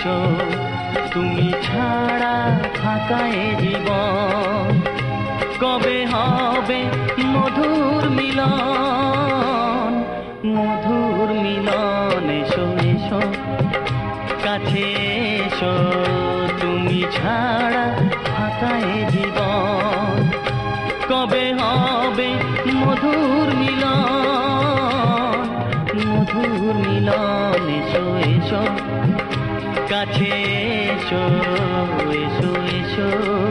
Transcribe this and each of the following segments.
এসো তুমি ছাড়া ফাঁকা এ জীবন। কবে হবে মধুর মিলন, মধুর মিলন। এসো এসো কাছে এসো তুমি ছাড়া ফাঁকা এ জীবন। কবে হবে মধুর মিলন, মধুর মিলন। এসো এসো কাছে এসো, এসো এসো।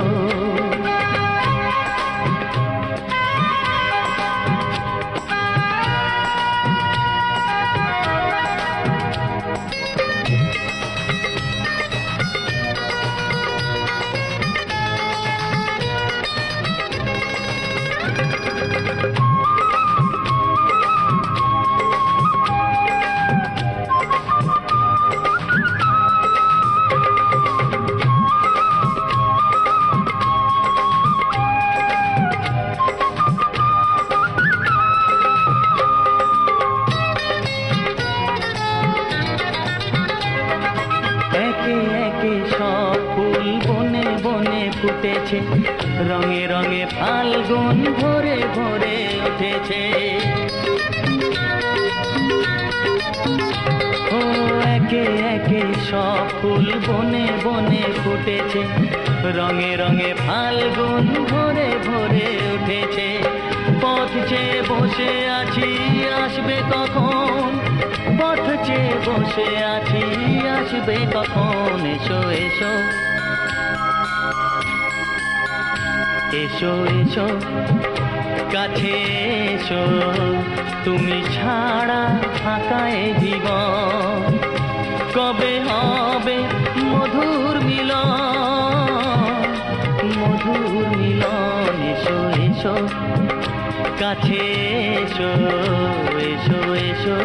ফুটেছে রঙে রঙে ফাল্গুন ভরে ভরে উঠেছে। ও একে একে সব ফুল বনে বনে ফুটেছে রঙে রঙে ফাল্গুন ভরে ভরে উঠেছে। পথ চেয়ে বসে আছি আসবে কখন, পথ চেয়ে বসে আছি আসবে কখন। এসো এসো এসো এসো কাছে এসো তুমি ছাড়া ফাঁকা এ জীবন। কবে হবে মধুর মিলন, মধুর মিলন। এসো এসো কাছে এসো, এসো এসো।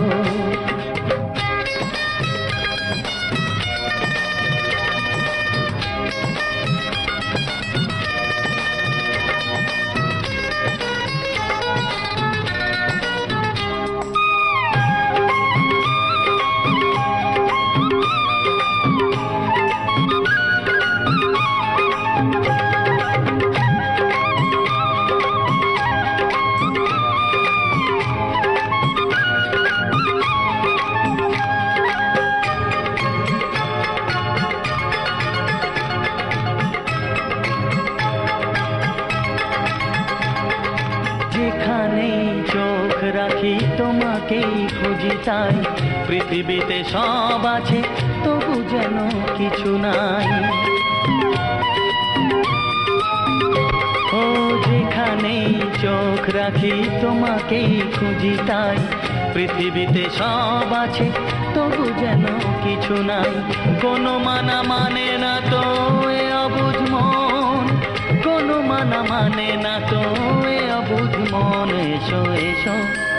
যেখানেই চোখ রাখি তোমাকেই খুঁজি তাই, পৃথিবীতে সব আছে তবু যেন কিছু নাই। ও যেখানেই চোখ রাখি তোমাকেই খুঁজি তাই, পৃথিবীতে সব আছে তবু যেন কিছু নাই। কোনো মানা মানে না তো এ অবুঝ মন, কোনো মানা মানে না তো এ অবুঝ মন। এসো এসো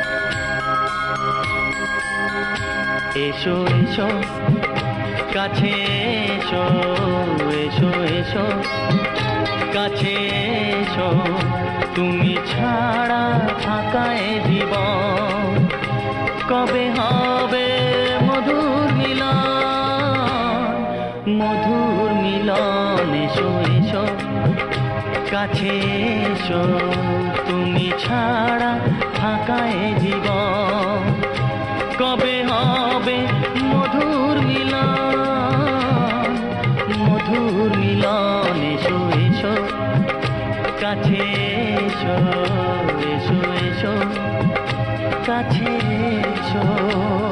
এসো এসো কাছে এসো, এসো এসো কাছে এসো তুমি ছাড়া ফাঁকা এ জীবন। কবে হবে মধুর মিলন, মধুর মিলন। এসো এসো কাছে এসো তুমি ছাড়া ফাঁকা এ জীবন। কবে হবে মধুর মিলন, মধুর মিলন। এসো এসো কাছে এসো, এসো এসো কাছে এসো।